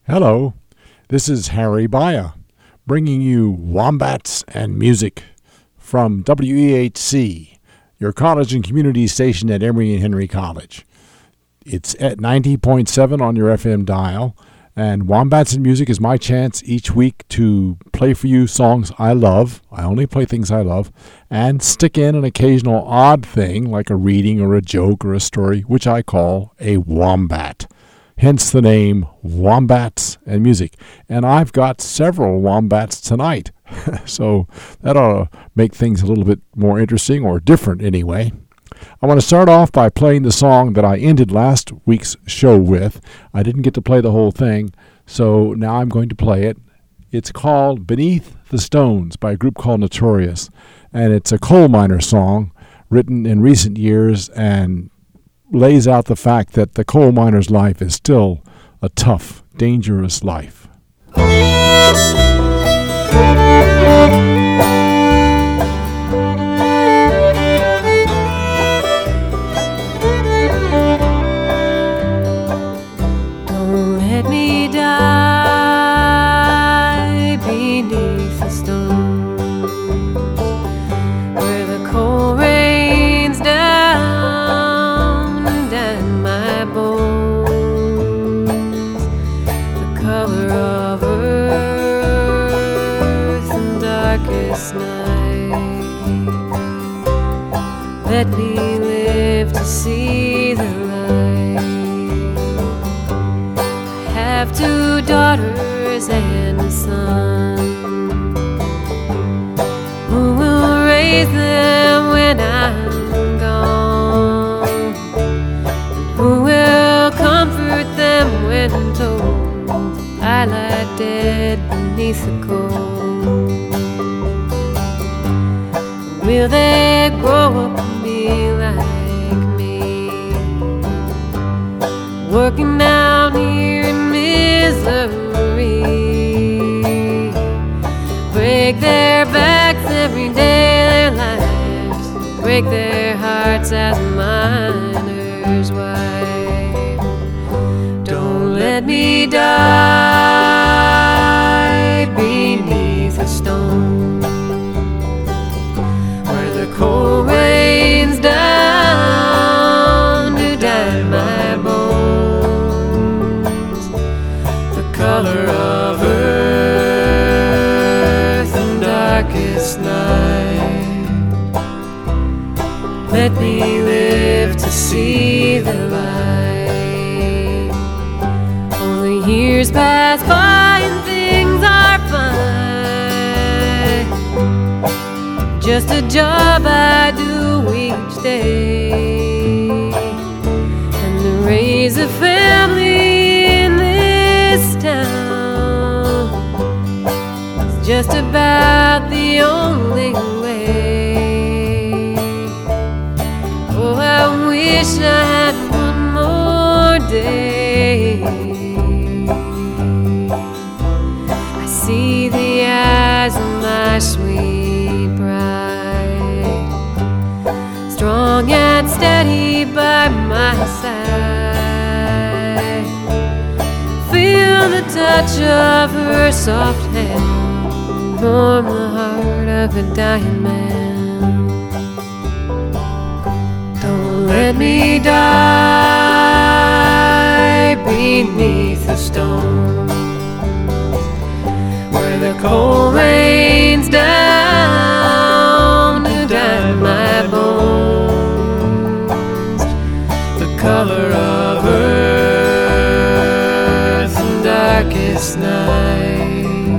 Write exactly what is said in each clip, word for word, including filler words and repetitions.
Hello, this is Harry Baya, bringing you Wombats and Music from W E H C, your college and community station at Emory and Henry College. It's at ninety point seven on your F M dial, and Wombats and Music is my chance each week to play for you songs I love. I only play things I love, and stick in an occasional odd thing like a reading or a joke or a story, which I call a wombat. Hence the name Wombats and Music. And I've got several wombats tonight, so that ought to make things a little bit more interesting, or different anyway. I want to start off by playing the song that I ended last week's show with. I didn't get to play the whole thing, so now I'm going to play it. It's called Beneath the Stones by a group called Notorious, and it's a coal miner song written in recent years and lays out the fact that the coal miner's life is still a tough, dangerous life. Don't let me die beneath the stone where the coal rains down and my bones, the color of earth and darkest night. Let me live to see the light. I have two daughters and a son. Who will raise them when I'm gone? Who will comfort them when told I lie dead beneath the cold? Will they grow up and be like me, working down here in misery, break their backs every day, their lives break their hearts as miners' wife. Don't let me die beneath a stone where the coal rains down to dye my bones, the color of earth and darkest night. Let me live to see the light. Only years pass by and things are fine, just a job I do each day, and to raise a family in this town is just about the only way. Oh, I wish I had one more day. I see the eyes of my sweet bride, strong and steady by my side. Feel the touch of her soft hand, warm the heart of a dying man. Don't let me die beneath the stone where the coal rains down to dye my bones, the color of earth and darkest night.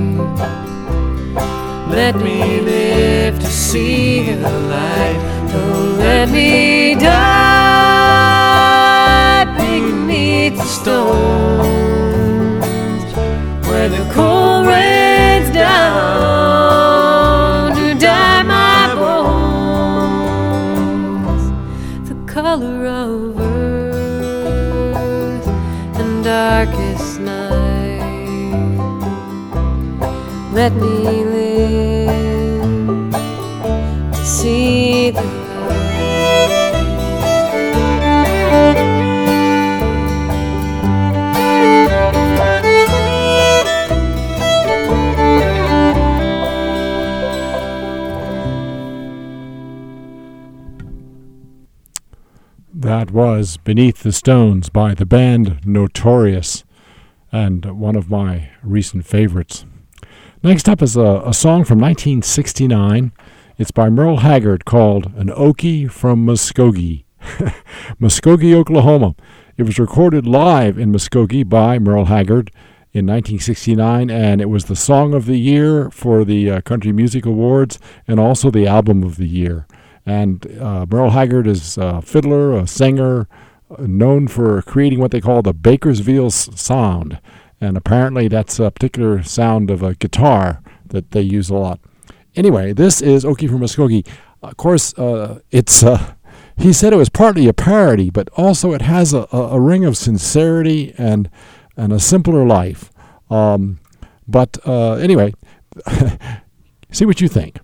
Let me live to see the light. Don't let me die beneath the stones where the coal rains down to dye my bones, the color of earth and darkest night. Let me live to see the light. That was Beneath the Stones by the band Notorious, and one of my recent favorites. Next up is a, a song from nineteen sixty-nine. It's by Merle Haggard called An Okie from Muskogee. Muskogee, Oklahoma. It was recorded live in Muskogee by Merle Haggard in nineteen sixty-nine, and it was the Song of the Year for the uh, Country Music Awards and also the Album of the Year. And uh, Merle Haggard is a fiddler, a singer, uh, known for creating what they call the Bakersfield sound. And apparently that's a particular sound of a guitar that they use a lot. Anyway, this is Okie from Muskogee. Of course, uh, it's... Uh, he said it was partly a parody, but also it has a, a, a ring of sincerity and and a simpler life. Um, but uh, anyway, see what you think.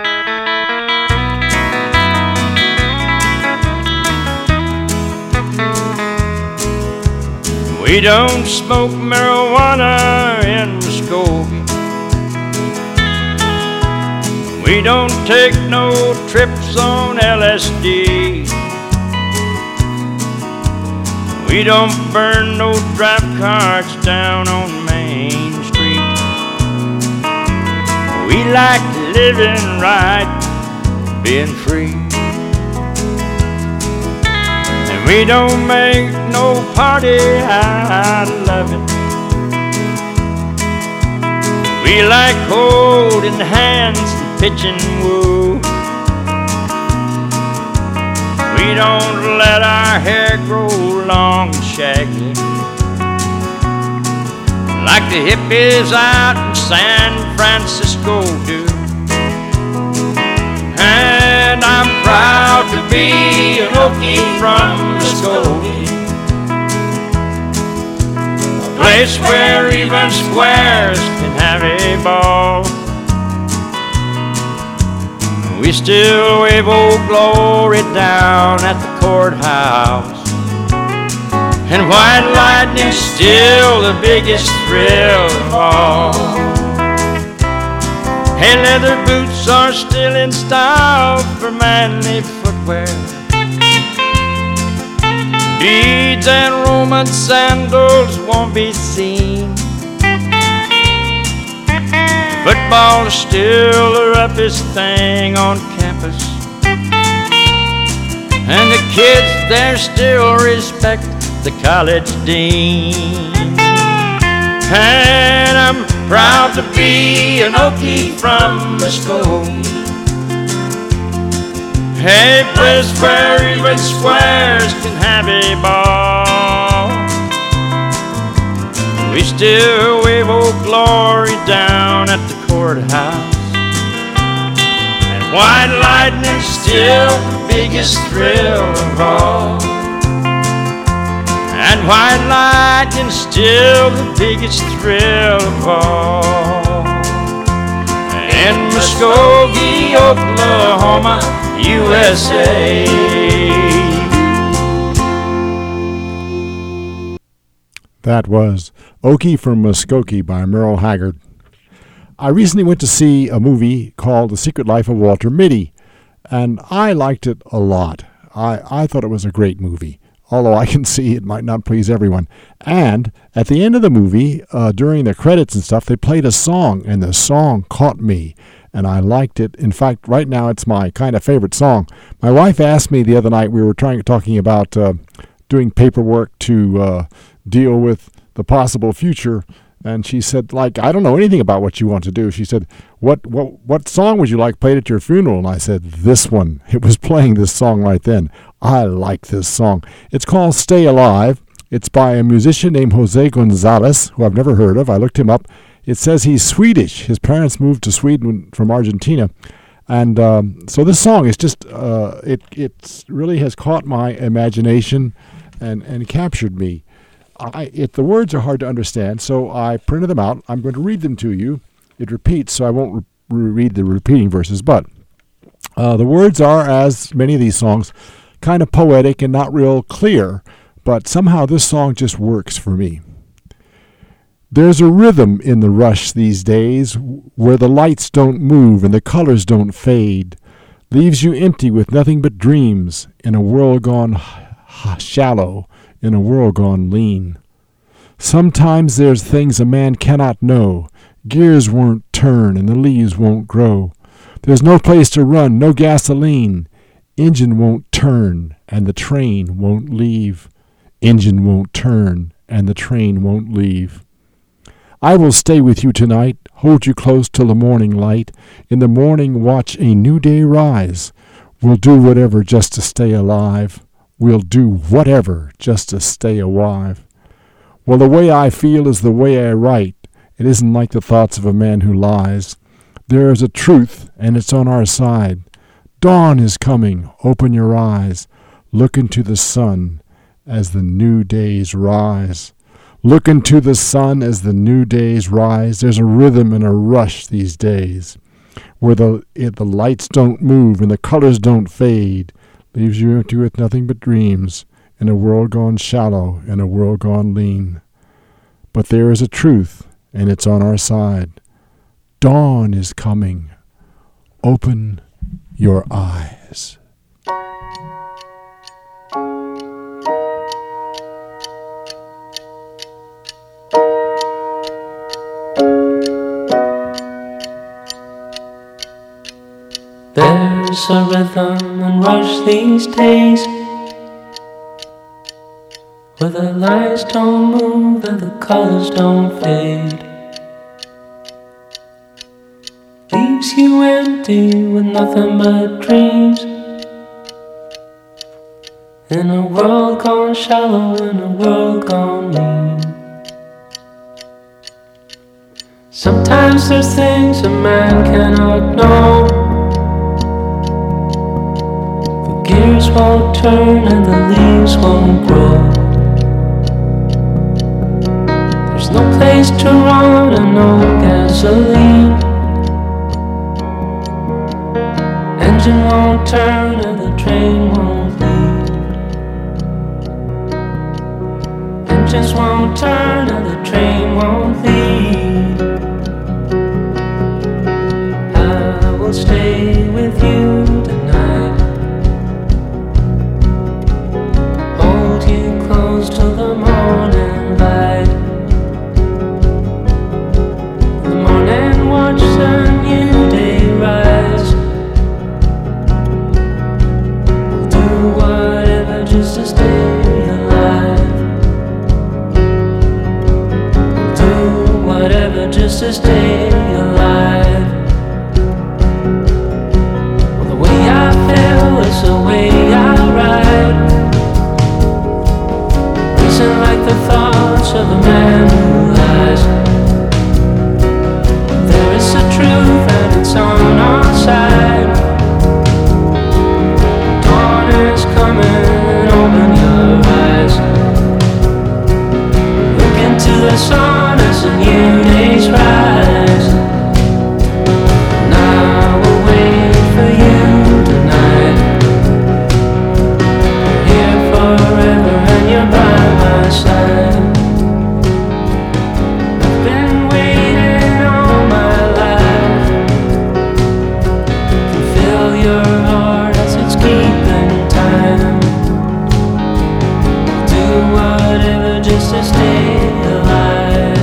We don't smoke marijuana in Muskogee. We don't take no trips on L S D. We don't burn no drive carts down on Main Street. We like living right, being free. And we don't make no party out of it. We like holding hands and pitching woo. We don't let our hair grow long and shaggy like the hippies out in San Francisco do. And I'm proud to be an Okie from Muskogee, a place where even squares can have a ball. We still wave Old Glory down at the courthouse, and white lightning's still the biggest thrill of all. Hey, leather boots are still in style for manly footwear. Beads and Roman sandals won't be seen. Football is still the roughest thing on campus, and the kids there still respect the college dean. And I'm proud to be an Okie from Muskogee, a place where even squares can have a ball. We still wave Old Glory down at the courthouse, and white lightning's still the biggest thrill of all. And white lightning's still the biggest thrill of all. In Muskogee, Oklahoma, U S A. That was Okie from Muskogee by Merle Haggard. I recently went to see a movie called The Secret Life of Walter Mitty, and I liked it a lot. I, I thought it was a great movie, although I can see it might not please everyone. And at the end of the movie, uh, during the credits and stuff, they played a song, and the song caught me, and I liked it. In fact, right now it's my kind of favorite song. My wife asked me the other night, we were trying talking about uh, doing paperwork to uh, deal with the possible future, and she said, like, I don't know anything about what you want to do. She said, what what what song would you like played at your funeral? And I said, this one. It was playing this song right then. I like this song. It's called Stay Alive. It's by a musician named Jose Gonzalez, who I've never heard of. I looked him up. It says he's Swedish. His parents moved to Sweden from Argentina. And um, so this song is just, uh, it it really has caught my imagination and, and captured me. I, it, the words are hard to understand, so I printed them out. I'm going to read them to you. It repeats, so I won't re- read the repeating verses, but uh, the words are, as many of these songs, kind of poetic and not real clear, but somehow this song just works for me. There's a rhythm in the rush these days where the lights don't move and the colors don't fade, leaves you empty with nothing but dreams in a world gone shallow in a world gone lean. Sometimes there's things a man cannot know. Gears won't turn and the leaves won't grow. There's no place to run, no gasoline. Engine won't turn and the train won't leave. Engine won't turn and the train won't leave. I will stay with you tonight, hold you close till the morning light. In the morning watch a new day rise. We'll do whatever just to stay alive. We'll do whatever just to stay alive. Well, the way I feel is the way I write. It isn't like the thoughts of a man who lies. There is a truth, and it's on our side. Dawn is coming, open your eyes. Look into the sun as the new days rise. Look into the sun as the new days rise. There's a rhythm and a rush these days, where the, it, the lights don't move and the colors don't fade. Leaves you empty with nothing but dreams, in a world gone shallow, in a world gone lean. But there is a truth, and it's on our side. Dawn is coming. Open your eyes. There's a rhythm and rush these days, where the lights don't move and the colors don't fade. Leaves you empty with nothing but dreams, in a world gone shallow, in a world gone mean. Sometimes there's things a man cannot know. Gears won't turn and the leaves won't grow. There's no place to run and no gasoline. Engine won't turn and the train won't leave. Engines won't turn and the train won't leave. I will stay with you tonight, till the morning light. In the morning watch the new day rise. We'll do whatever just to stay alive. We'll do whatever just to stay alive. Well, the way I feel is the way I ride. Like the thoughts of a man who lies. There is a truth and it's on our side. Dawn is coming, open your eyes. Look into the sun as the new days rise. And I will wait for you tonight. You're here forever and you're by my side. I've been waiting all my life. Can feel your heart as it's keeping time. Do whatever just to stay alive.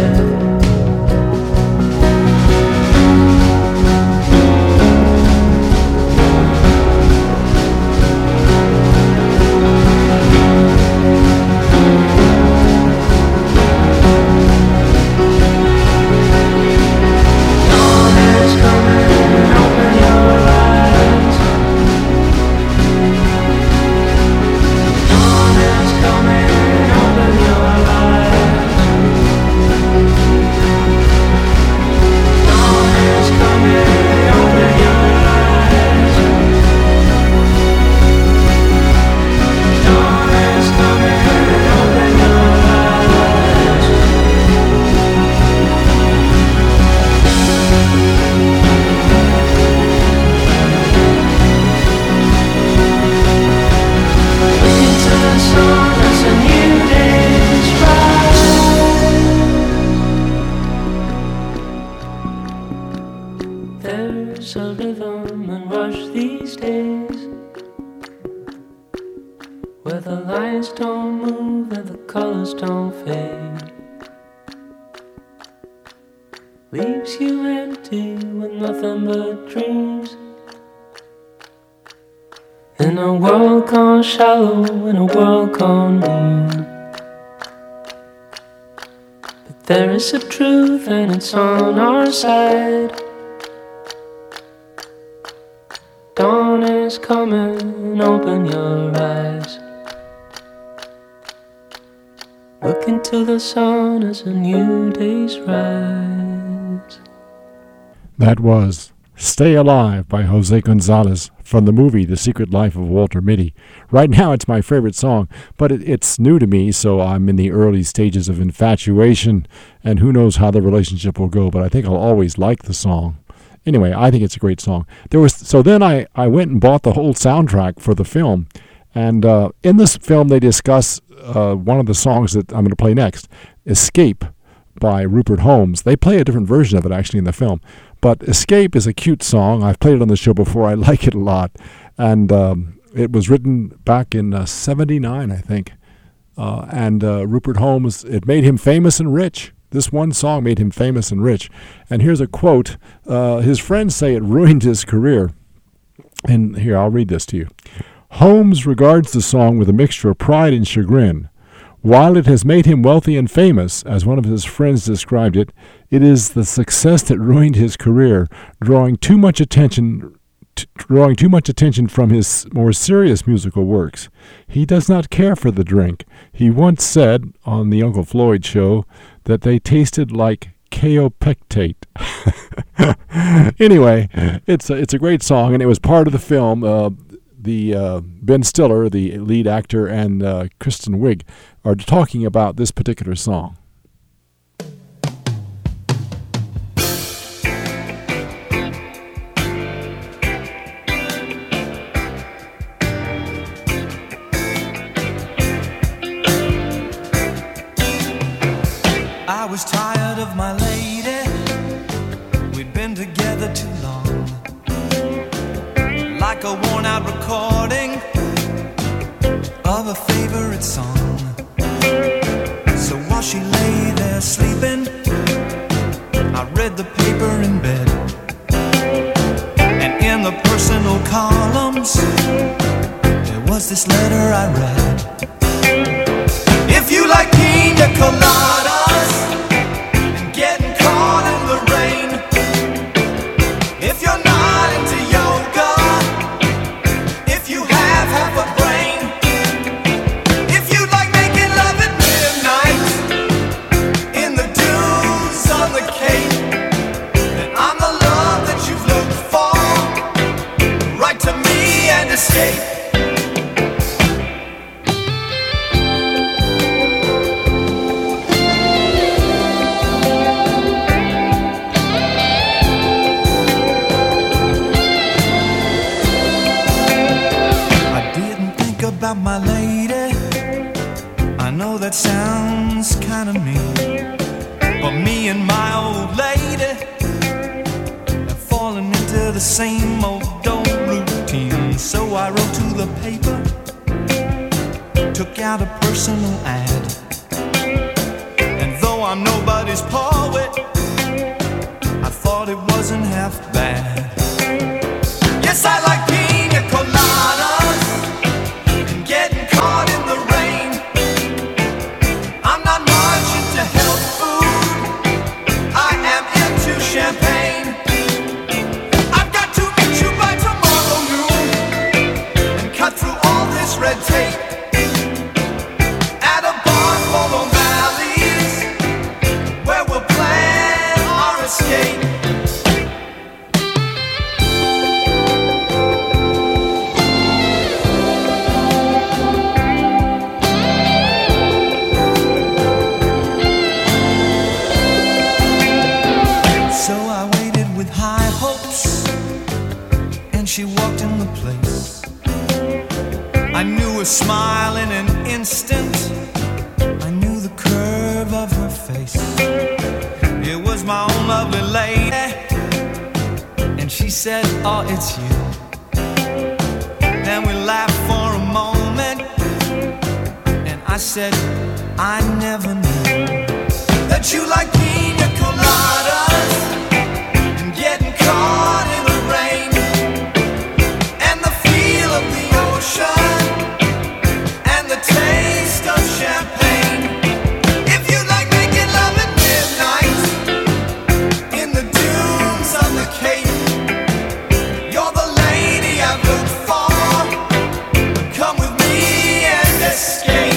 There's a rhythm and rush these days, where the the lights don't move and the colors don't fade. Leaves you empty with nothing but dreams. In a world gone shallow, in a world gone mean. But there is a truth and it's on our side. Dawn is coming, open your eyes. Look into the sun as a new day's rise. That was Stay Alive by Jose Gonzalez from the movie The Secret Life of Walter Mitty. Right now it's my favorite song, but it, it's new to me, so I'm in the early stages of infatuation, and who knows how the relationship will go, but I think I'll always like the song. Anyway, I think it's a great song. There was So then I, I went and bought the whole soundtrack for the film, and uh, in this film they discuss uh, one of the songs that I'm going to play next, Escape by Rupert Holmes. They play a different version of it actually in the film. But Escape is a cute song. I've played it on the show before. I like it a lot. And um, it was written back in uh, seventy-nine, I think. Uh, and uh, Rupert Holmes, it made him famous and rich. This one song made him famous and rich. And here's a quote. Uh, his friends say it ruined his career. And here, I'll read this to you. Holmes regards the song with a mixture of pride and chagrin. While it has made him wealthy and famous, as one of his friends described it, it is the success that ruined his career, drawing too much attention t- drawing too much attention from his more serious musical works. He does not care for the drink. He once said on the Uncle Floyd show that they tasted like kaopectate. Anyway, it's a, it's a great song, and it was part of the film. Uh, the uh, Ben Stiller, the lead actor, and uh, Kristen Wiig are talking about this particular song. I was tired of my lady. We'd been together too long, like a worn-out recording of a favorite song. So while she lay there sleeping, I read the paper in bed, and in the personal columns there was this letter I read. If you like pina coladas and getting caught in the rain, if you're not into yoga, if you have half a brain, if you like making love at midnight in the dunes on the Cape, then I'm the love that you've looked for. Write to me and escape. About my lady, I know that sounds kind of mean, but me and my old lady have fallen into the same old old routine. So I wrote to the paper, took out a personal ad, and though I'm nobody's poet, I thought it wasn't half bad. Yes, I like pina coladas, caught in the rain. I'm not much into health food, I am into champagne. I've got to meet you by tomorrow noon and cut through all this red tape at a bar called O'Malley's, where we'll plan our escape. She walked in the place. I knew her smile in an instant. I knew the curve of her face. It was my own lovely lady, and she said, oh, it's you. Then we laughed for a moment, said, I never knew that you like pina coladas and getting caught in the rain and the feel of the ocean and the taste of champagne. If you like making love at midnight in the dunes on the Cape, you're the lady I've looked for. Come with me and escape.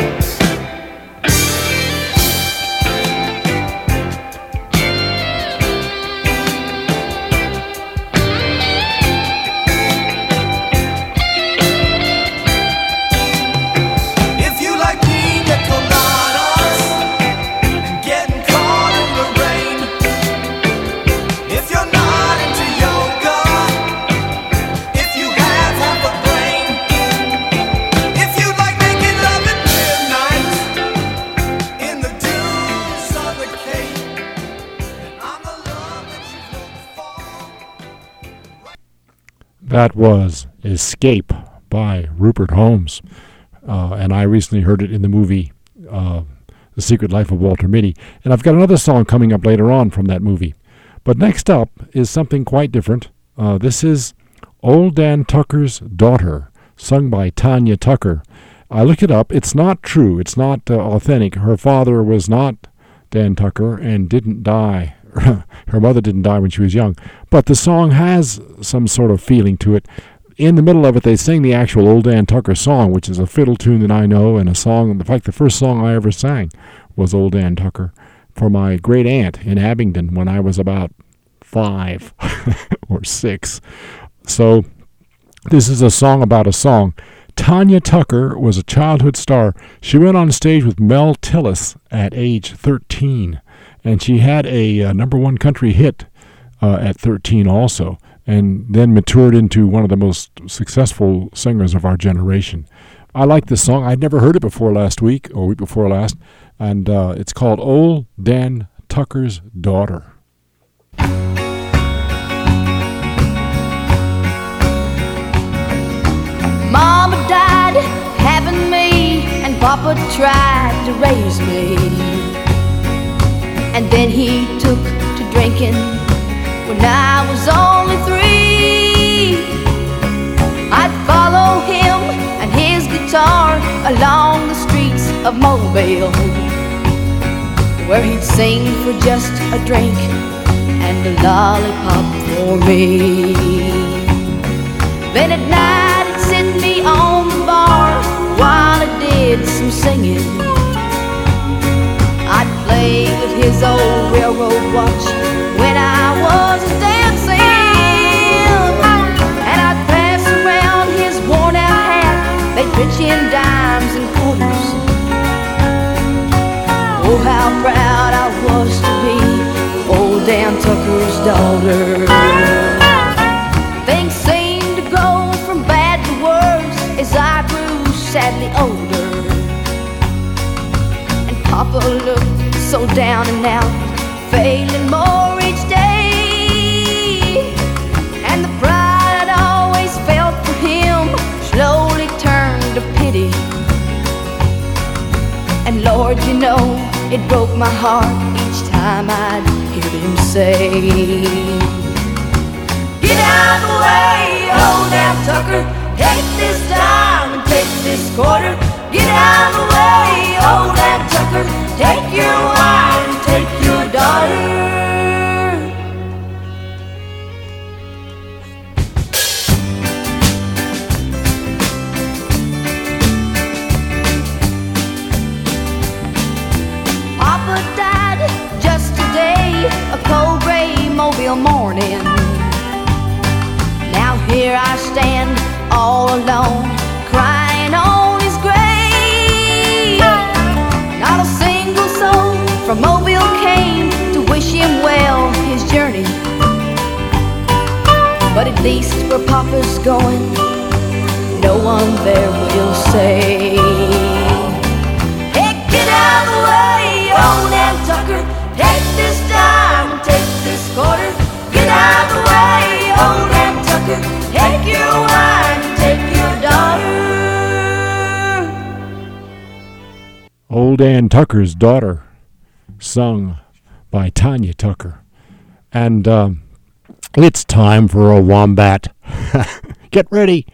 That was Escape by Rupert Holmes. Uh, and I recently heard it in the movie uh, The Secret Life of Walter Mitty. And I've got another song coming up later on from that movie. But next up is something quite different. Uh, this is Old Dan Tucker's Daughter, sung by Tanya Tucker. I looked it up. It's not true. It's not uh, authentic. Her father was not Dan Tucker and didn't die. Her mother didn't die when she was young. But the song has some sort of feeling to it. In the middle of it, they sing the actual Old Dan Tucker song, which is a fiddle tune that I know, and a song, in fact, the first song I ever sang was Old Dan Tucker for my great aunt in Abingdon when I was about five or six. So this is a song about a song. Tanya Tucker was a childhood star. She went on stage with Mel Tillis at age thirteen. And she had a uh, number one country hit uh, at thirteen also, and then matured into one of the most successful singers of our generation. I like this song. I'd never heard it before last week, or week before last, and uh, it's called Old Dan Tucker's Daughter. Mama died having me, and Papa tried to raise me. And then he took to drinking when I was only three. I'd follow him and his guitar along the streets of Mobile, where he'd sing for just a drink and a lollipop for me. Then at night he'd sit me on the bar while I did some singing. I'd play with his old railroad watch when I was dancing, and I'd pass around his worn-out hat. They'd pitch in dimes and quarters. Oh, how proud I was to be Old Dan Tucker's daughter. Things seemed to go from bad to worse as I grew sadly older. Papa looked so down and out, failing more each day. And the pride I'd always felt for him slowly turned to pity. And Lord, you know, it broke my heart each time I'd hear him say, get out of the way, Old Dan Tucker, take this dime and take this quarter. Get out of the way, Old Dan Tucker, take your wife and take your daughter. Papa died just today, a cold gray Mobile morning. Now here I stand all alone, crying on his grave. Not a single soul from Mobile came to wish him well his journey. But at least where Papa's going, no one there will say, hey, get out of the way, Old Dan Tucker, take this dime and take this quarter. Get out of the way, Old Dan Tucker, take your wife and take your daughter. Tucker's Daughter, sung by Tanya Tucker. And um, it's time for a wombat. Get ready.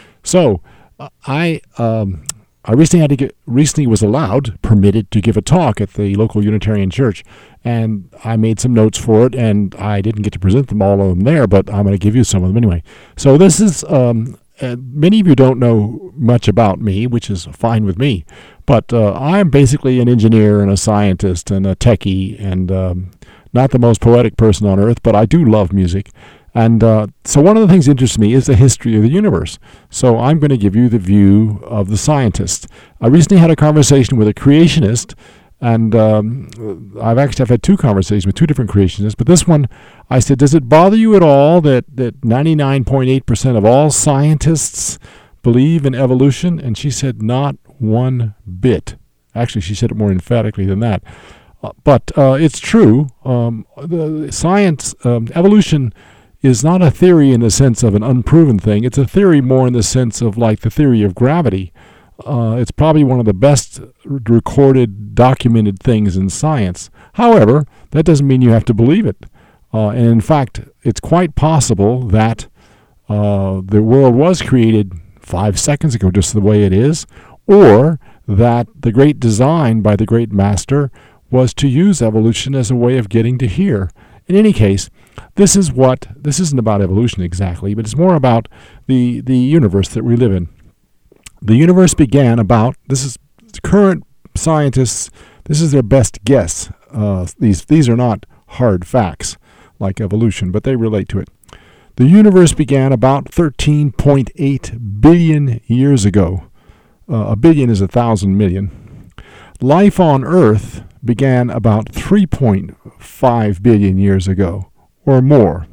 So uh, I um, I recently had to get, recently was allowed, permitted to give a talk at the local Unitarian church, and I made some notes for it, and I didn't get to present them all of them there, but I'm going to give you some of them anyway. So this is um, uh, many of you don't know much about me, which is fine with me, but uh, I'm basically an engineer and a scientist and a techie, and um, not the most poetic person on earth, but I do love music. And uh, so one of the things that interests me is the history of the universe. So I'm going to give you the view of the scientist. I recently had a conversation with a creationist, and um, I've actually I've had two conversations with two different creationists. But this one, I said, does it bother you at all that, that ninety-nine point eight percent of all scientists believe in evolution? And she said, not one bit. Actually, she said it more emphatically than that. Uh, but uh, it's true. Um, the science, um, evolution is not a theory in the sense of an unproven thing. It's a theory more in the sense of like the theory of gravity. Uh, it's probably one of the best recorded, documented things in science. However, that doesn't mean you have to believe it. Uh, and in fact, it's quite possible that uh, the world was created five seconds ago, just the way it is, or that the great design by the great master was to use evolution as a way of getting to here. In any case, this is what, this isn't about evolution exactly, but it's more about the, the universe that we live in. The universe began about, this is current scientists, this is their best guess. Uh, these, these are not hard facts like evolution, but they relate to it. The universe began about thirteen point eight billion years ago. Uh, a billion is a thousand million. Life on Earth began about three point five billion years ago, or more.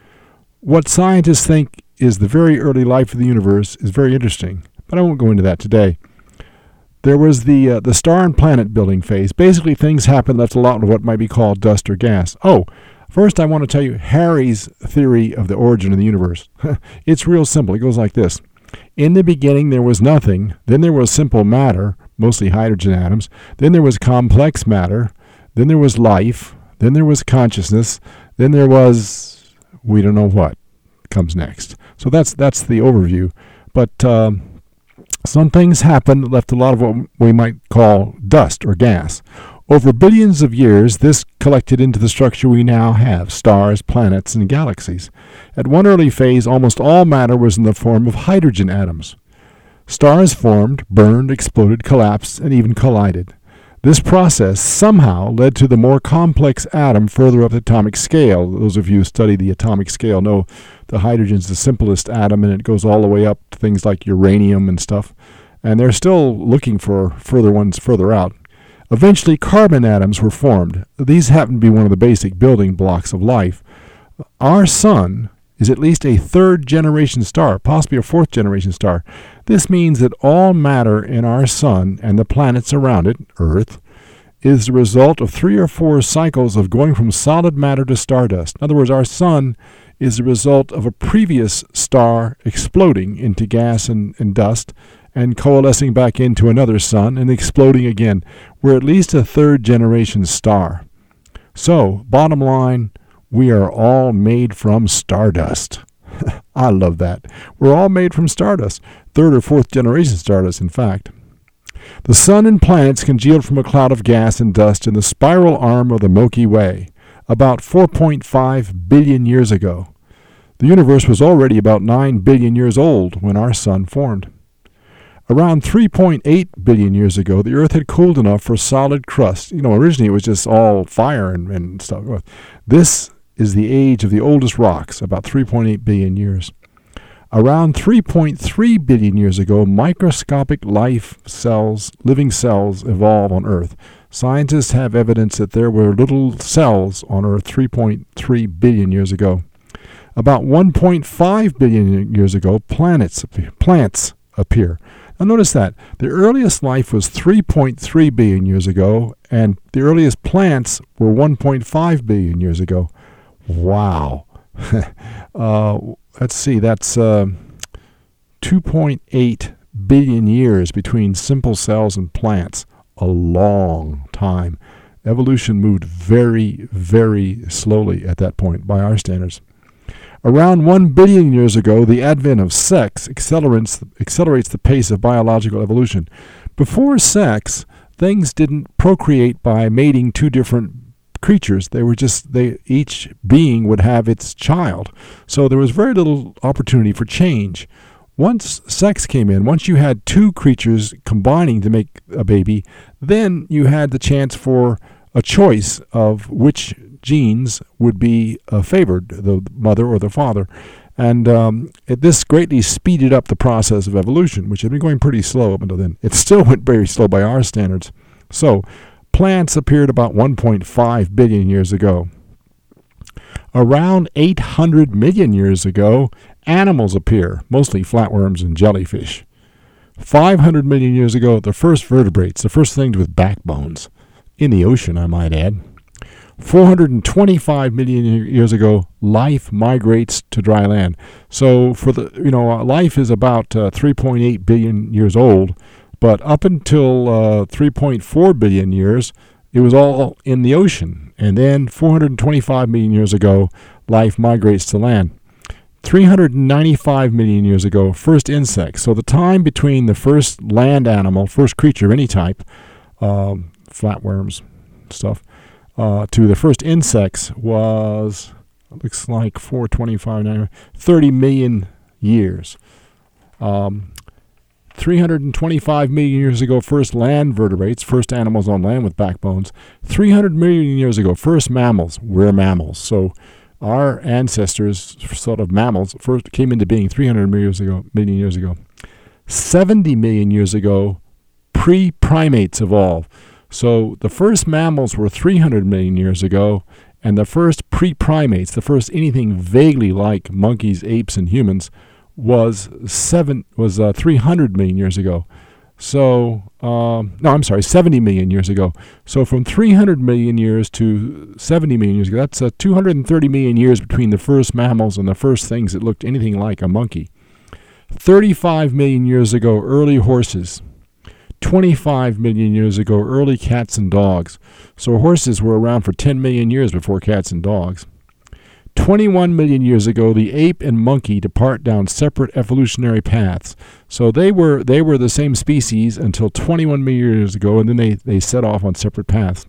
What scientists think is the very early life of the universe is very interesting, but I won't go into that today. There was the uh, the star and planet building phase. Basically, things happened left a lot of what might be called dust or gas. Oh, first I want to tell you Harry's theory of the origin of the universe. It's real simple. It goes like this. In the beginning there was nothing, then there was simple matter, mostly hydrogen atoms, then there was complex matter, then there was life, then there was consciousness, then there was, we don't know what comes next. So that's that's the overview. But um, some things happened that left a lot of what we might call dust or gas. Over billions of years, this collected into the structure we now have, stars, planets, and galaxies. At one early phase, almost all matter was in the form of hydrogen atoms. Stars formed, burned, exploded, collapsed, and even collided. This process somehow led to the more complex atom further up the atomic scale. Those of you who study the atomic scale know the hydrogen's the simplest atom, and it goes all the way up to things like uranium and stuff. And they're still looking for further ones further out. Eventually, carbon atoms were formed. These happen to be one of the basic building blocks of life. Our sun is at least a third-generation star, possibly a fourth-generation star. This means that all matter in our sun and the planets around it, Earth, is the result of three or four cycles of going from solid matter to stardust. In other words, our sun is the result of a previous star exploding into gas and, and dust, and coalescing back into another sun and exploding again. We're at least a third-generation star. So, bottom line, we are all made from stardust. I love that. We're all made from stardust. Third or fourth generation stardust, in fact. The sun and planets congealed from a cloud of gas and dust in the spiral arm of the Milky Way about four point five billion years ago. The universe was already about nine billion years old when our sun formed. Around three point eight billion years ago, the Earth had cooled enough for solid crust. You know, originally it was just all fire and, and stuff. This is the age of the oldest rocks, about three point eight billion years. Around three point three billion years ago, microscopic life cells, living cells, evolved on Earth. Scientists have evidence that there were little cells on Earth three point three billion years ago. About one point five billion years ago, planets, plants appear. Now notice that. The earliest life was three point three billion years ago, and the earliest plants were one point five billion years ago. Wow. uh, let's see, that's uh, two point eight billion years between simple cells and plants. a long time. Evolution moved very, very slowly at that point by our standards. Around one billion years ago, the advent of sex accelerates, accelerates the pace of biological evolution. Before sex, things didn't procreate by mating two different creatures. They were just, they each being would have its child. So there was very little opportunity for change. Once sex came in, once you had two creatures combining to make a baby, then you had the chance for a choice of which genes would be uh, favored, the mother or the father. And um, it, this greatly speeded up the process of evolution, which had been going pretty slow up until then. It still went very slow by our standards. So plants appeared about one point five billion years ago. Around eight hundred million years ago, animals appear, mostly flatworms and jellyfish. five hundred million years ago, the first vertebrates, the first things with backbones, in the ocean, I might add. four hundred twenty-five million years ago, life migrates to dry land. So for the, you know, uh, life is about uh, three point eight billion years old, but up until uh, three point four billion years, it was all in the ocean. And then four hundred twenty-five million years ago, life migrates to land. three hundred ninety-five million years ago, first insects. So the time between the first land animal, first creature of any type, um, flatworms, stuff, uh, to the first insects was, looks like four twenty-five, thirty million years. Um, three hundred twenty-five million years ago, first land vertebrates, first animals on land with backbones. three hundred million years ago, first mammals. We're mammals. So our ancestors, sort of mammals, first came into being three hundred million years ago. Million years ago. seventy million years ago, pre-primates evolved. So the first mammals were three hundred million years ago, and the first pre-primates, the first anything vaguely like monkeys, apes, and humans, was seven was uh, three hundred million years ago. So um, no, I'm sorry, seventy million years ago. So from three hundred million years to seventy million years ago, that's uh, two hundred thirty million years between the first mammals and the first things that looked anything like a monkey. thirty-five million years ago, early horses. twenty-five million years ago, early cats and dogs. So horses were around for ten million years before cats and dogs. twenty-one million years ago, the ape and monkey depart down separate evolutionary paths. So they were they were the same species until twenty-one million years ago, and then they, they set off on separate paths.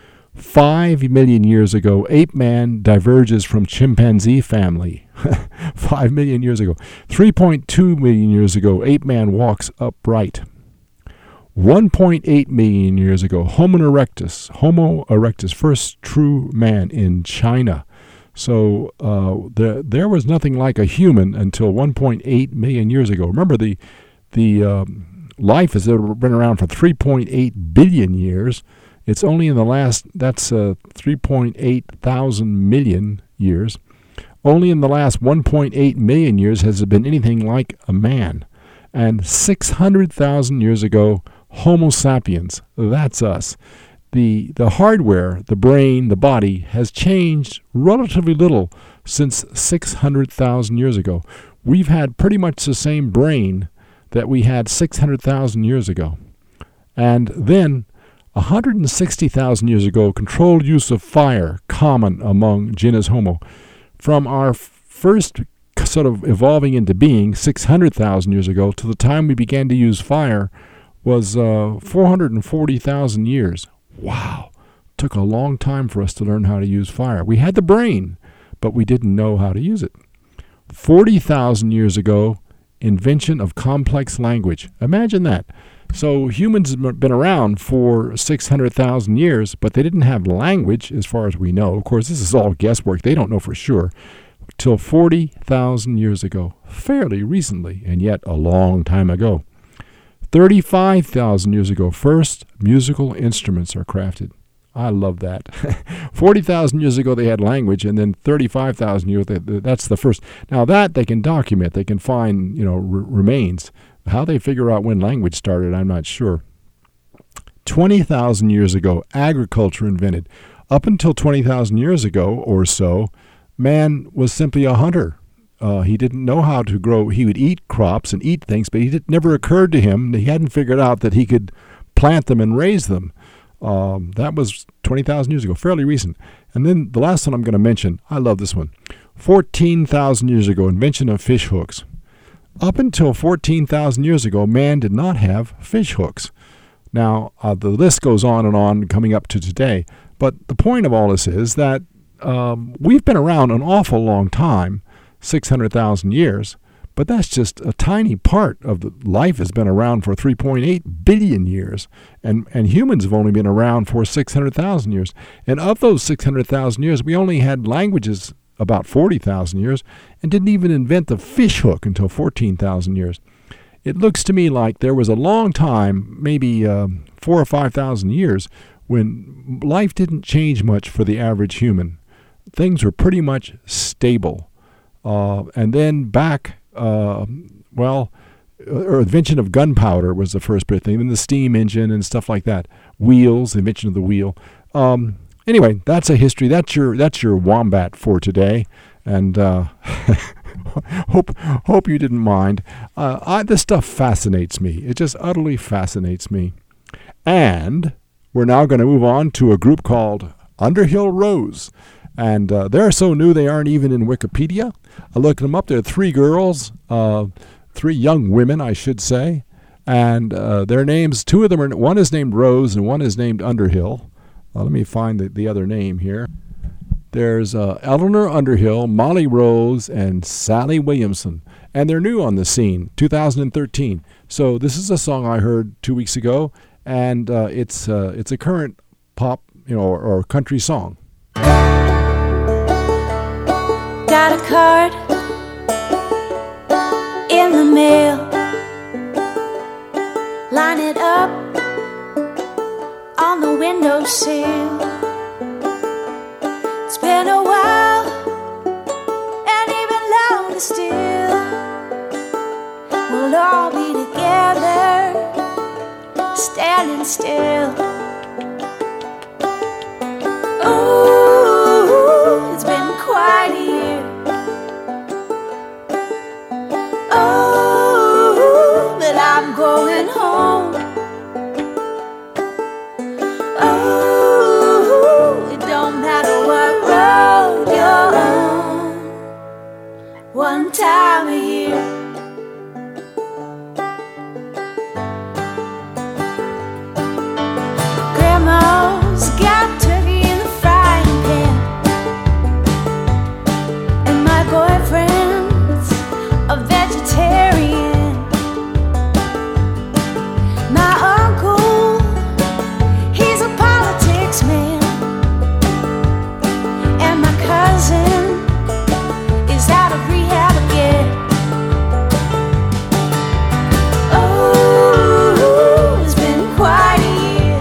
Five million years ago, ape man diverges from chimpanzee family. Five million years ago. three point two million years ago, ape man walks upright. one point eight million years ago, Homo erectus, Homo erectus, first true man in China. So uh, the, there was nothing like a human until one point eight million years ago. Remember, the the um, life has been around for three point eight billion years. It's only in the last, that's uh, three point eight thousand million years. Only in the last one point eight million years has there been anything like a man. And six hundred thousand years ago, Homo sapiens, that's us. The the hardware, the brain, the body, has changed relatively little since six hundred thousand years ago. We've had pretty much the same brain that we had six hundred thousand years ago. And then, one hundred sixty thousand years ago, controlled use of fire, common among genus Homo. From our f- first sort of evolving into being, six hundred thousand years ago, to the time we began to use fire, was uh, four hundred forty thousand years. Wow. Took a long time for us to learn how to use fire. We had the brain, but we didn't know how to use it. forty thousand years ago, invention of complex language. Imagine that. So humans have been around for six hundred thousand years, but they didn't have language as far as we know. Of course, this is all guesswork. They don't know for sure. Till forty thousand years ago. Fairly recently, and yet a long time ago. thirty-five thousand years ago, first musical instruments are crafted. I love that. forty thousand years ago, they had language, and then thirty-five thousand years, they, that's the first. Now that they can document, they can find, you know, r- remains. How they figure out when language started, I'm not sure. twenty thousand years ago, agriculture invented. Up until twenty thousand years ago or so, man was simply a hunter. Uh, he didn't know how to grow. He would eat crops and eat things, but it never occurred to him, he hadn't figured out that he could plant them and raise them. Um, that was twenty thousand years ago, fairly recent. And then the last one I'm going to mention, I love this one. fourteen thousand years ago, invention of fish hooks. Up until fourteen thousand years ago, man did not have fish hooks. Now, uh, the list goes on and on coming up to today. But the point of all this is that um, we've been around an awful long time, six hundred thousand years. But that's just a tiny part of the life has been around for three point eight billion years. And, and humans have only been around for six hundred thousand years. And of those six hundred thousand years, we only had languages about forty thousand years and didn't even invent the fish hook until fourteen thousand years. It looks to me like there was a long time, maybe um, four or five thousand years, when life didn't change much for the average human. Things were pretty much stable. Uh, and then back... Uh, well, or invention of gunpowder was the first big thing, and the steam engine and stuff like that. Wheels, invention of the wheel. Um, anyway, that's a history. That's your that's your wombat for today, and uh, hope hope you didn't mind. Uh, I, this stuff fascinates me. It just utterly fascinates me. And we're now going to move on to a group called Underhill Rose. And uh, they're so new they aren't even in Wikipedia. I looked them up. There are three girls, uh, three young women, I should say. And uh, their names, two of them are, one is named Rose and one is named Underhill. Uh, let me find the, the other name here. There's uh, Eleanor Underhill, Molly Rose, and Sally Williamson. And they're new on the scene, two thousand thirteen. So this is a song I heard two weeks ago, and uh, it's uh, it's a current pop, you know, or, or country song. Got a card in the mail. Line it up on the windowsill. It's been a while and even longer still. We'll all be together, standing still. Ooh, it's been quite a year. Oh, but I'm going home. Oh, it don't matter what road you're on. One time a year. Grandma's got turkey in the frying pan, and my boyfriend's a vegetarian. My uncle, he's a politics man, and my cousin is out of rehab again. Oh, it's been quite a year.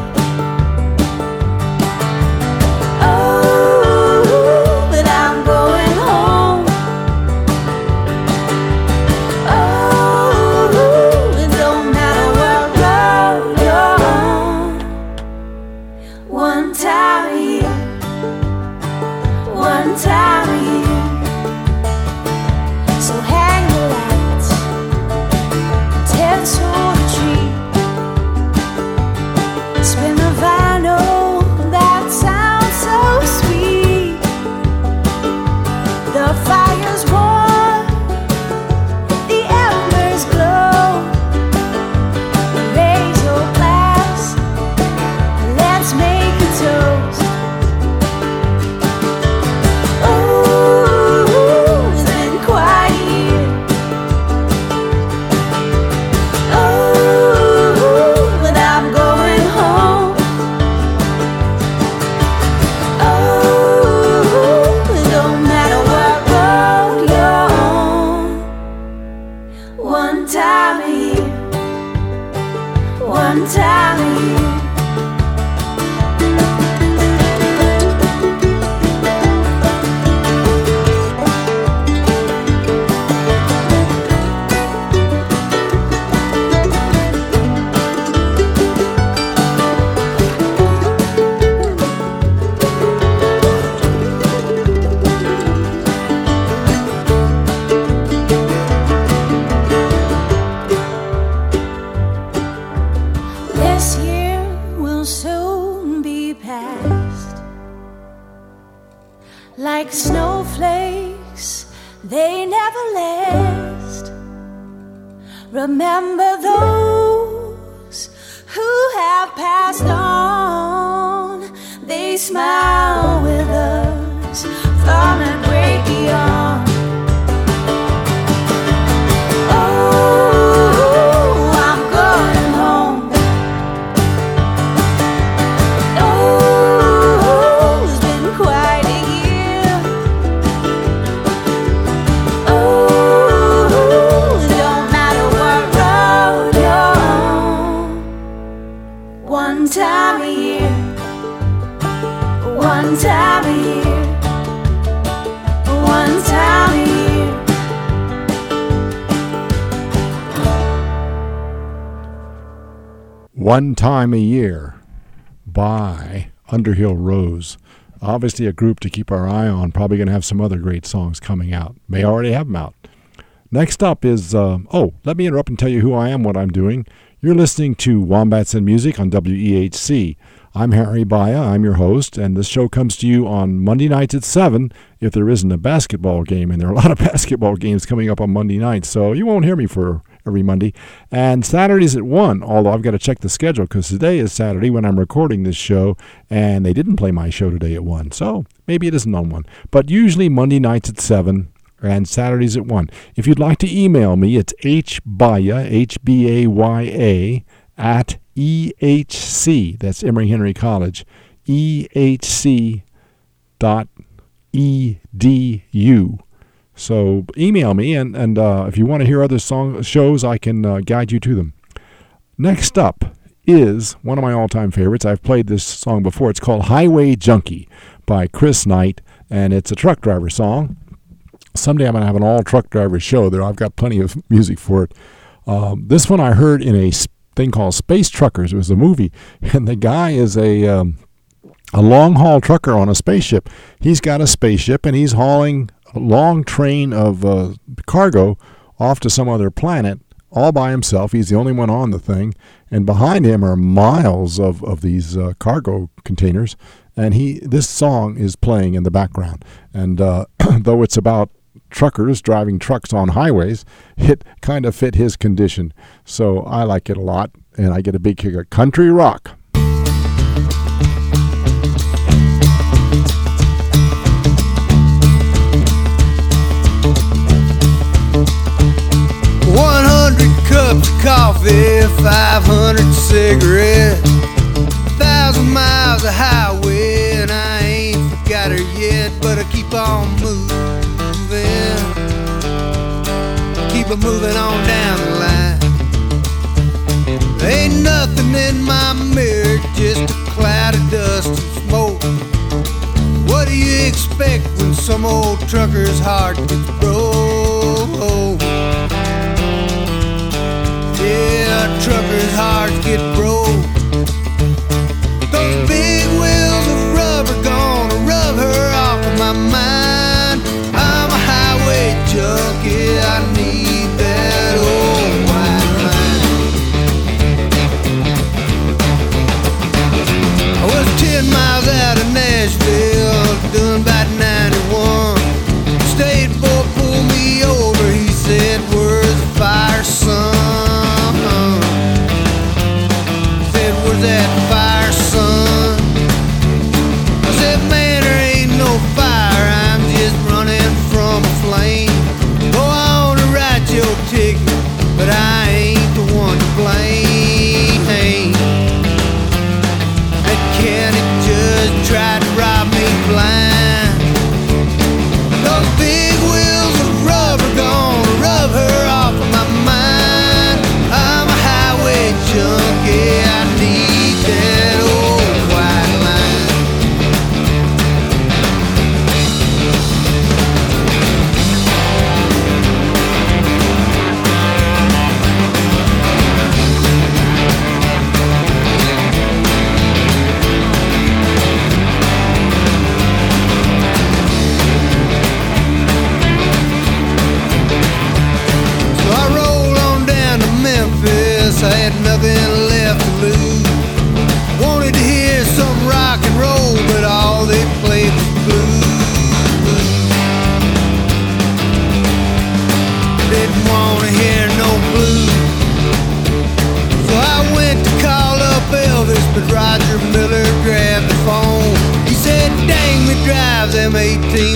Oh, but I'm going home. Oh, it don't matter what road you're on. One time a year. One time a year. So hang the lights, tinsel the tree, spin the vinyl, that sounds so sweet. The fire's warm, the embers glow. Raise your glass, let's make a toast. Ooh, it's been quite a year. Oh, but I'm going home. Oh, it don't matter what road like snowflakes, they never last. Remember those who have passed on, they smile with us from a great beyond. Oh, I'm going home. Oh, it's been quite a year. Oh, don't matter what road you're on. One time a year. One time a year. One time a year. One Time a Year by Underhill Rose. Obviously a group to keep our eye on. Probably going to have some other great songs coming out. May already have them out. Next up is, uh, oh, let me interrupt and tell you who I am, what I'm doing. You're listening to Wombats and Music on W E H C. I'm Harry Baya, I'm your host, and this show comes to you on Monday nights at seven if there isn't a basketball game, and there are a lot of basketball games coming up on Monday nights, so you won't hear me for every Monday. And Saturdays at one, although I've got to check the schedule because today is Saturday when I'm recording this show, and they didn't play my show today at one, so maybe it isn't on one. But usually Monday nights at seven and Saturdays at one. If you'd like to email me, it's hbaya, H B A Y A, at E H C, that's Emory Henry College, E H C dot E D U. So email me, and, and uh, if you want to hear other song shows, I can uh, guide you to them. Next up is one of my all-time favorites. I've played this song before. It's called Highway Junkie by Chris Knight, and it's a truck driver song. Someday I'm going to have an all-truck driver show there. I've got plenty of music for it. Um, this one I heard in a thing called Space Truckers. It was a movie, and the guy is a um, a long-haul trucker on a spaceship. He's got a spaceship, and he's hauling a long train of uh, cargo off to some other planet all by himself. He's the only one on the thing, and behind him are miles of, of these uh, cargo containers, and he this song is playing in the background. And uh, though it's about truckers driving trucks on highways, it kind of fit his condition. So I like it a lot, and I get a big kick of country rock. one hundred cups of coffee, five hundred cigarettes, a thousand miles of highway, and I ain't forgot her yet, but I keep on moving. Keep it moving on down the line. Ain't nothing in my mirror, just a cloud of dust and smoke. What do you expect when some old trucker's heart gets broke? Yeah, truckers' hearts get broke. Those big wheels of rubber gonna rub her off of my mind. I'm a highway junkie, I need that old white line. I was ten miles out of Nashville, doing about ninety-one. State boy pulled me over, he said, "Where's the fire, son?" Said, "Where's that fire, son?"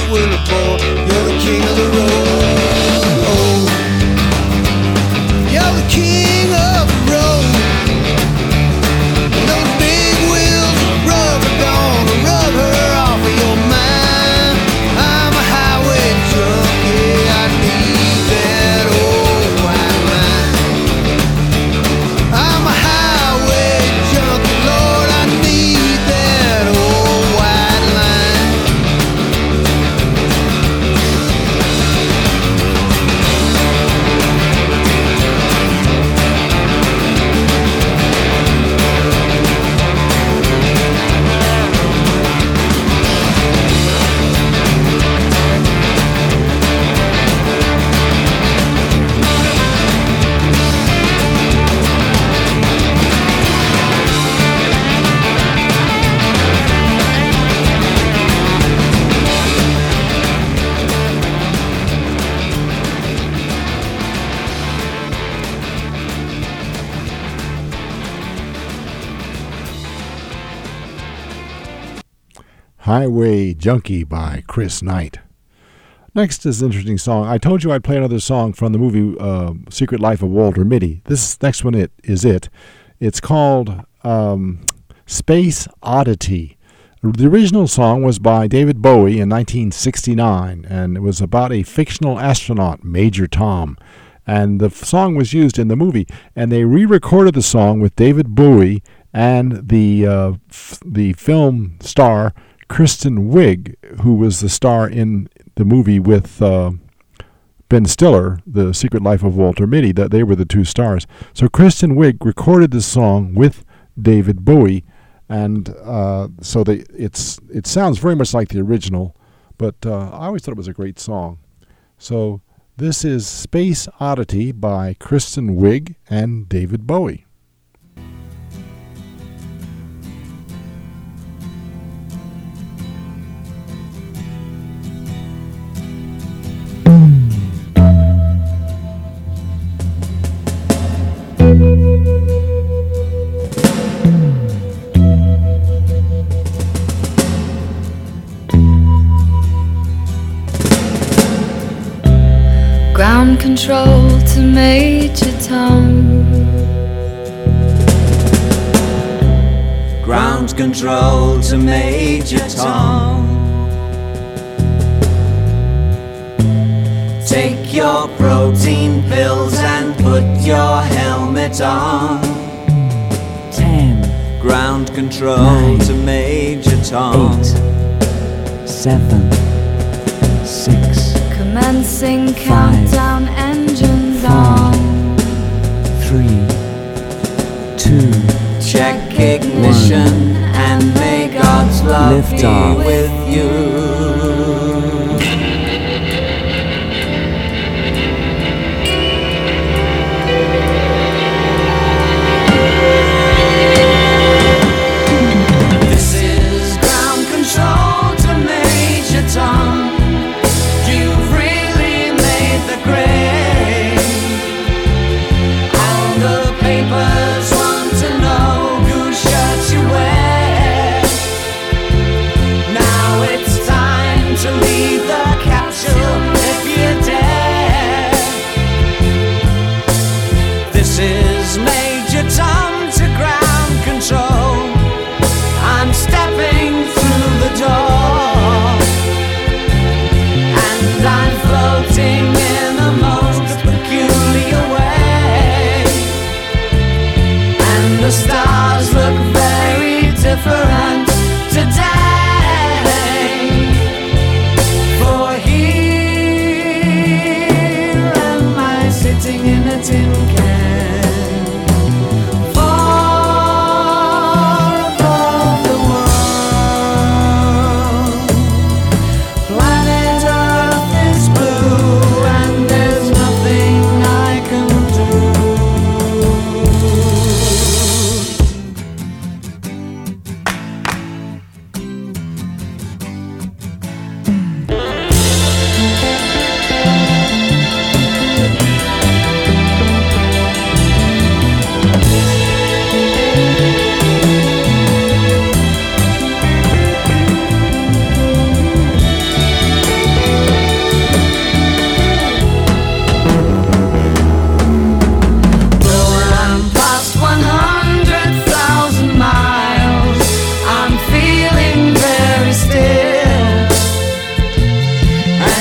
Willie boy, you're the king of the road. You're the king of the road. Those big wheels of rubber gonna rub her off of your mind. I'm a highway junkie, I need that old white line. I'm a highway junkie, Lord, I need that old white line. Highway Junkie by Chris Knight. Next is an interesting song. I told you I'd play another song from the movie uh, Secret Life of Walter Mitty. This next one it is it. It's called um, Space Oddity. The original song was by David Bowie in nineteen sixty-nine, and it was about a fictional astronaut, Major Tom. And the f- song was used in the movie, and they re-recorded the song with David Bowie and the uh, f- the film star Kristen Wiig, who was the star in the movie with uh, Ben Stiller, The Secret Life of Walter Mitty. That they were the two stars. So Kristen Wiig recorded the song with David Bowie, and uh, so they it's it sounds very much like the original, but uh, I always thought it was a great song. So this is Space Oddity by Kristen Wiig and David Bowie. Ground control to Major Tom. Ground control to Major Tom. Take your protein pills and put your helmet on. Ten. Ground control Nine. to Major Tom. Eight. Seven. Six. Commencing countdown, engines on. Three. Two. Check ignition One. and may God's love Lift be off. with you. This is ground control to Major Tom. You've really made the grade. All the papers want to know whose shirt you wear. Now it's time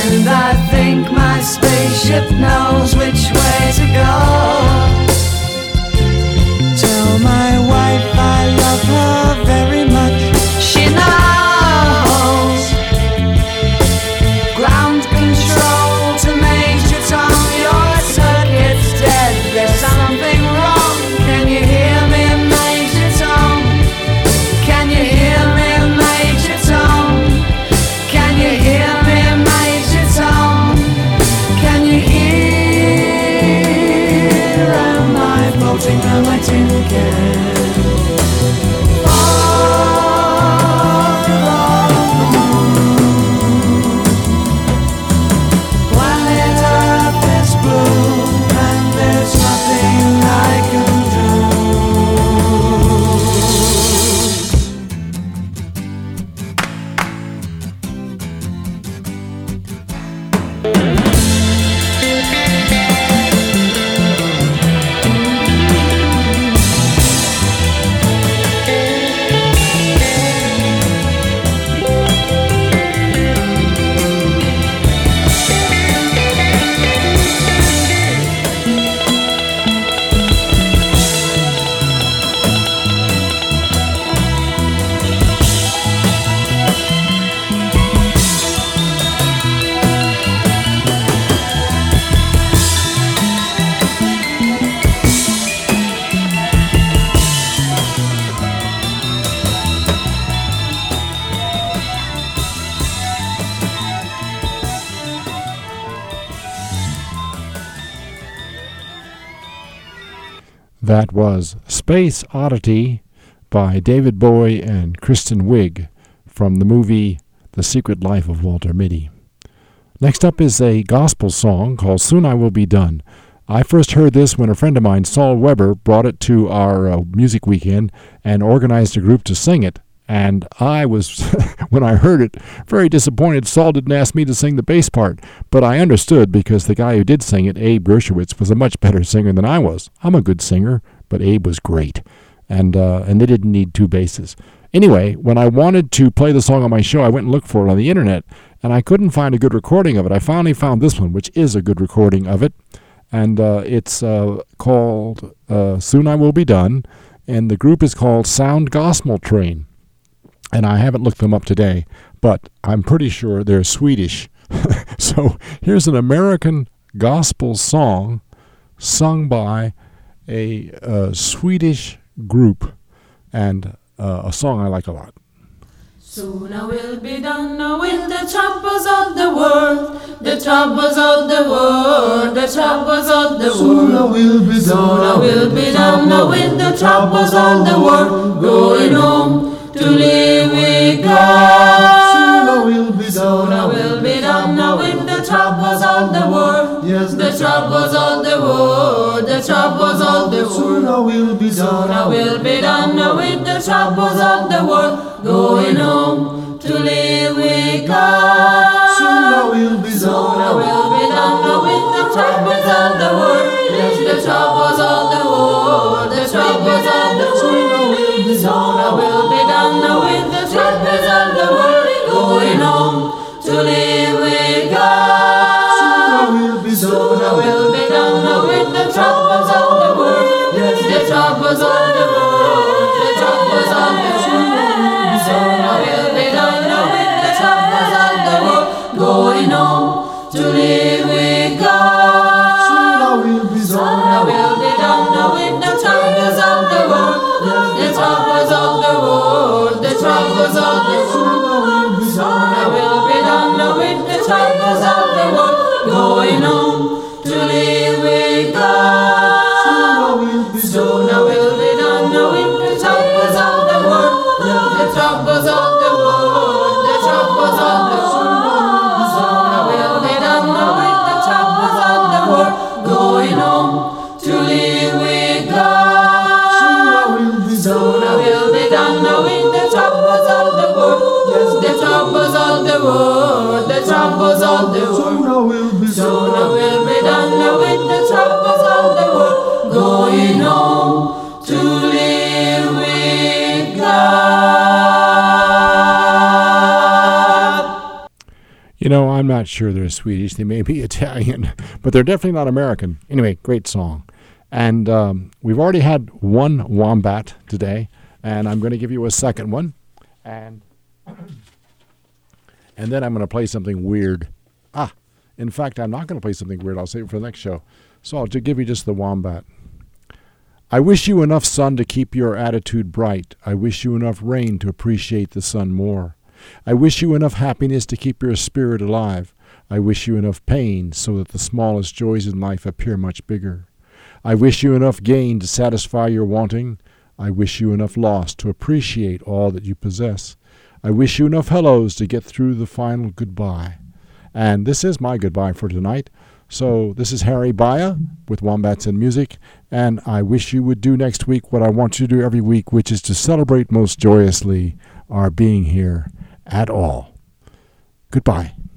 And I think my spaceship knows which way to go. Tell my wife I love her very much. She knows. Ground control to Major Tom, your circuit's dead. There's something wrong. Can you hear me, Major Tom? Can you hear me, Major Tom? Can you hear me, Major Tom? Can you hear? Am I floating on my tin can? That was Space Oddity by David Bowie and Kristen Wiig from the movie The Secret Life of Walter Mitty. Next up is a gospel song called Soon I Will Be Done. I first heard this when a friend of mine, Saul Weber, brought it to our uh, music weekend and organized a group to sing it. And I was, when I heard it, very disappointed. Saul didn't ask me to sing the bass part, but I understood because the guy who did sing it, Abe Dershowitz, was a much better singer than I was. I'm a good singer, but Abe was great, and uh, and they didn't need two basses. Anyway, when I wanted to play the song on my show, I went and looked for it on the internet, and I couldn't find a good recording of it. I finally found this one, which is a good recording of it, and uh, it's uh, called uh, Soon I Will Be Done, and the group is called Sound Gospel Train. And I haven't looked them up today, but I'm pretty sure they're Swedish. So here's an American gospel song sung by a uh, Swedish group, and uh, a song I like a lot. Soon I will be done with the troubles of the world, the troubles of the world, the troubles of the world. Soon I will be done. Soon I will be done with the troubles of the world, going home to live with God. Soon I will be done. Soon I will be done with the troubles of the world. Yes, the troubles of the world, the troubles of the world. Soon I will be done. Soon I will be done with the troubles of the world, going home to live with God. Soon I will be done. Soon I will be done with the troubles of the world. Yes, the troubles of the world, the troubles of the world. Soon I will be done with the troubles of the world, going home to live with God. Soon I will be done. Soon I will be done with the troubles of the world. Yes, the troubles of the world, the troubles of the world. Soon I will be done with the troubles of the world, going home to live with God. Soon I will be Soon I will be done with the troubles of the world, the troubles of the world, the troubles of the world. Soon I will be done with the troubles of the world, going home to live with God. Soon I will be done with the troubles of the world, the troubles of the world, the troubles of the world. Soon I will be done with the troubles of the world, going home to live with God. Soon I will be done with the troubles of the world, yes, the troubles of the world, the troubles of the world. Soon I will be Soon I will be done with the troubles of the world, going home to live with God. You know, I'm not sure they're Swedish. They may be Italian, but they're definitely not American. Anyway, great song. And um, we've already had one wombat today, and I'm going to give you a second one. And and then I'm going to play something weird. Ah, in fact, I'm not going to play something weird. I'll save it for the next show. So I'll just give you just the wombat. I wish you enough sun to keep your attitude bright. I wish you enough rain to appreciate the sun more. I wish you enough happiness to keep your spirit alive. I wish you enough pain so that the smallest joys in life appear much bigger. I wish you enough gain to satisfy your wanting. I wish you enough loss to appreciate all that you possess. I wish you enough hellos to get through the final goodbye. And this is my goodbye for tonight. So this is Harry Baya with Wombats and Music, and I wish you would do next week what I want you to do every week, which is to celebrate most joyously our being here at all. Goodbye.